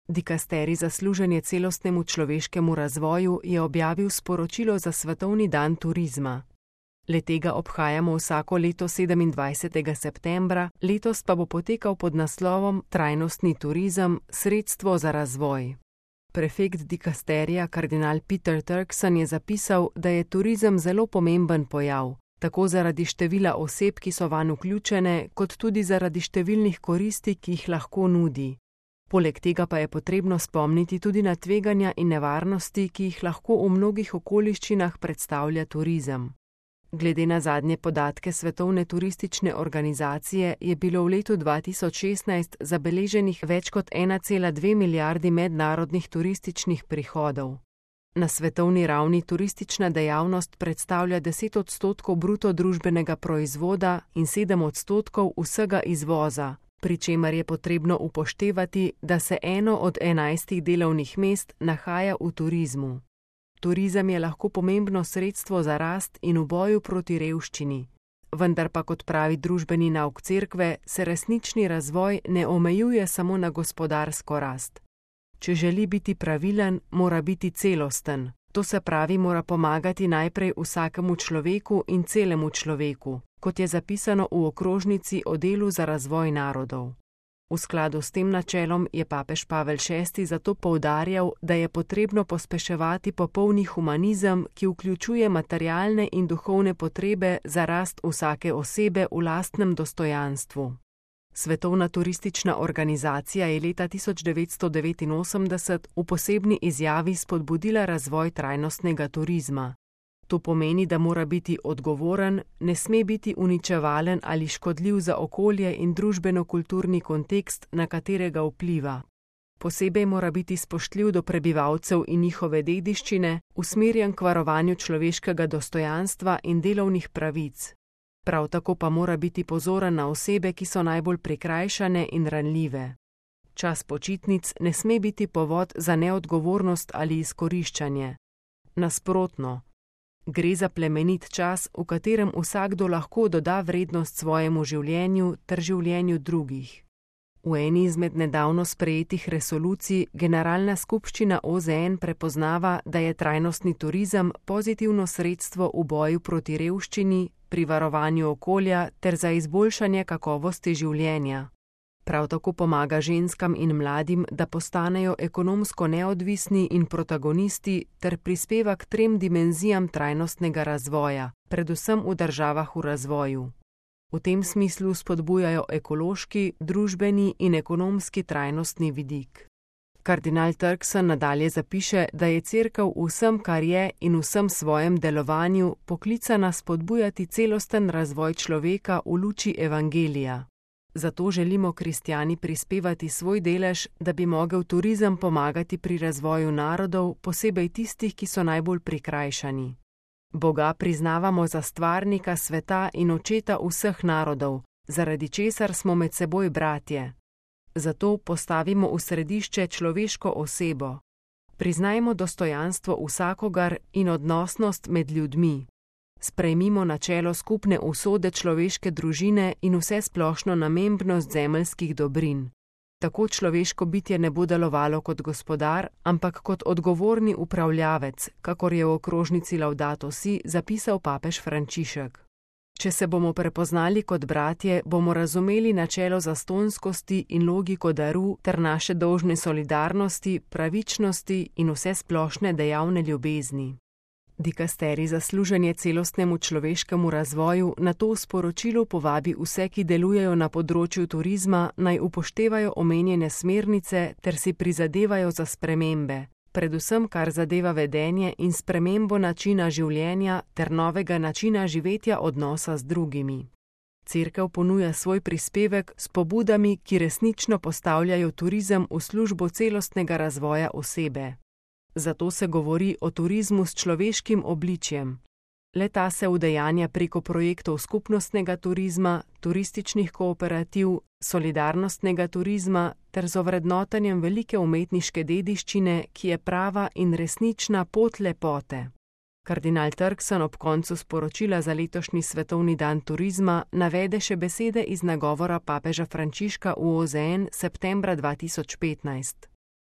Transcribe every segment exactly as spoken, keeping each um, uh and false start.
Dikasterij za služenje celostnemu človeškemu razvoju je objavil sporočilo za Svetovni dan turizma. Le-tega obhajamo vsako leto sedemindvajsetega septembra, letos pa bo potekal pod naslovom Trajnostni turizem – sredstvo za razvoj. Prefekt dikasterija kardinal Peter Turkson je zapisal, da je turizem zelo pomemben pojav, tako zaradi števila oseb, ki so vanj vključene, kot tudi zaradi številnih koristi, ki jih lahko nudi. Poleg tega pa je potrebno spomniti tudi na tveganja in nevarnosti, ki jih lahko v mnogih okoliščinah predstavlja turizem. Glede na zadnje podatke Svetovne turistične organizacije je bilo v letu dva tisoč šestnajst zabeleženih več kot ena cela dve milijardi mednarodnih turističnih prihodov. Na svetovni ravni turistična dejavnost predstavlja deset odstotkov bruto družbenega proizvoda in sedem odstotkov vsega izvoza, pri čemer je potrebno upoštevati, da se eno od enajstih delovnih mest nahaja v turizmu. Turizem je lahko pomembno sredstvo za rast in v boju proti revščini, vendar pa, kot pravi družbeni nauk cerkve, se resnični razvoj ne omejuje samo na gospodarsko rast. Če želi biti pravilen, mora biti celosten, to se pravi, mora pomagati najprej vsakemu človeku in celemu človeku, kot je zapisano v okrožnici o delu za razvoj narodov. V skladu s tem načelom je papež Pavel šesti zato poudarjal, da je potrebno pospeševati popolni humanizem, ki vključuje materialne in duhovne potrebe za rast vsake osebe v lastnem dostojanstvu. Svetovna turistična organizacija je leta tisoč devetsto devetinosemdeset v posebni izjavi spodbudila razvoj trajnostnega turizma. To pomeni, da mora biti odgovoren, ne sme biti uničevalen ali škodljiv za okolje in družbeno-kulturni kontekst, na katerega vpliva. Posebej mora biti spoštljiv do prebivalcev in njihove dediščine, usmerjen k varovanju človeškega dostojanstva in delovnih pravic. Prav tako pa mora biti pozoren na osebe, ki so najbolj prikrajšane in ranljive. Čas počitnic ne sme biti povod za neodgovornost ali izkoriščanje. Nasprotno, gre za plemenit čas, v katerem vsakdo lahko doda vrednost svojemu življenju ter življenju drugih. V eni izmed nedavno sprejetih resolucij Generalna skupščina O Z N prepoznava, da je trajnostni turizem pozitivno sredstvo v boju proti revščini, pri varovanju okolja ter za izboljšanje kakovosti življenja. Prav tako pomaga ženskam in mladim, da postanejo ekonomsko neodvisni in protagonisti ter prispeva k trem dimenzijam trajnostnega razvoja, predvsem v državah v razvoju. V tem smislu spodbujajo ekološki, družbeni in ekonomski trajnostni vidik. Kardinal Turkson nadalje zapiše, da je cerkev v vsem, kar je in v vsem svojem delovanju poklicana spodbujati celosten razvoj človeka v luči evangelija. Zato želimo kristjani prispevati svoj delež, da bi mogel turizem pomagati pri razvoju narodov, posebej tistih, ki so najbolj prikrajšani. Boga priznavamo za stvarnika sveta in očeta vseh narodov, zaradi česar smo med seboj bratje. Zato postavimo v središče človeško osebo. Priznajmo dostojanstvo vsakogar in odnosnost med ljudmi. Sprejmimo načelo skupne usode človeške družine in vsesplošno namembnost zemeljskih dobrin. Tako človeško bitje ne bo delovalo kot gospodar, ampak kot odgovorni upravljavec, kakor je v okrožnici Laudato Si zapisal papež Frančišek. Če se bomo prepoznali kot bratje, bomo razumeli načelo zastonjskosti in logiko daru ter naše dolžne solidarnosti, pravičnosti in vsesplošne dejavne ljubezni. Dikasterij za služenje celostnemu človeškemu razvoju na to v sporočilu povabi vse, ki delujejo na področju turizma, naj upoštevajo omenjene smernice ter si prizadevajo za spremembe, predvsem kar zadeva vedenje in spremembo načina življenja ter novega načina živetja odnosa z drugimi. Cerkev ponuja svoj prispevek s pobudami, ki resnično postavljajo turizem v službo celostnega razvoja osebe. Zato se govori o turizmu s človeškim obličjem. Le-ta se udejanja preko projektov skupnostnega turizma, turističnih kooperativ, solidarnostnega turizma ter z ovrednotenjem velike umetniške dediščine, ki je prava in resnična pot lepote. Kardinal Turkson ob koncu sporočila za letošnji Svetovni dan turizma navede še besede iz nagovora papeža Frančiška v O Z N septembra dva tisoč petnajst.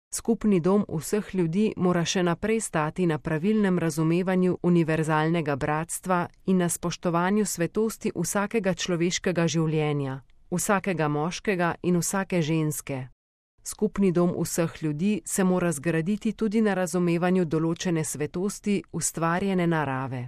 Skupni dom vseh ljudi mora še naprej stati na pravilnem razumevanju univerzalnega bratstva in na spoštovanju svetosti vsakega človeškega življenja, vsakega moškega in vsake ženske. Skupni dom vseh ljudi se mora zgraditi tudi na razumevanju določene svetosti ustvarjene narave.